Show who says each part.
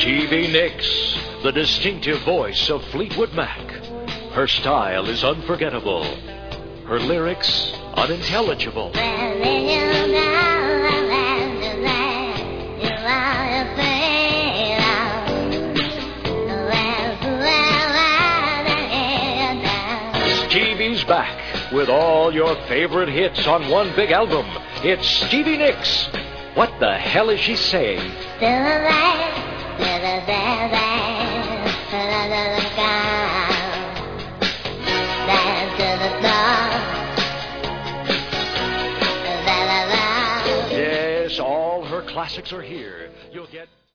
Speaker 1: Stevie Nicks, the distinctive voice of Fleetwood Mac. Her style is unforgettable. Her lyrics, unintelligible. Stevie's back with all your favorite hits on one big album. It's Stevie Nicks. What the hell is she saying? Yes, all her classics are here. You'll get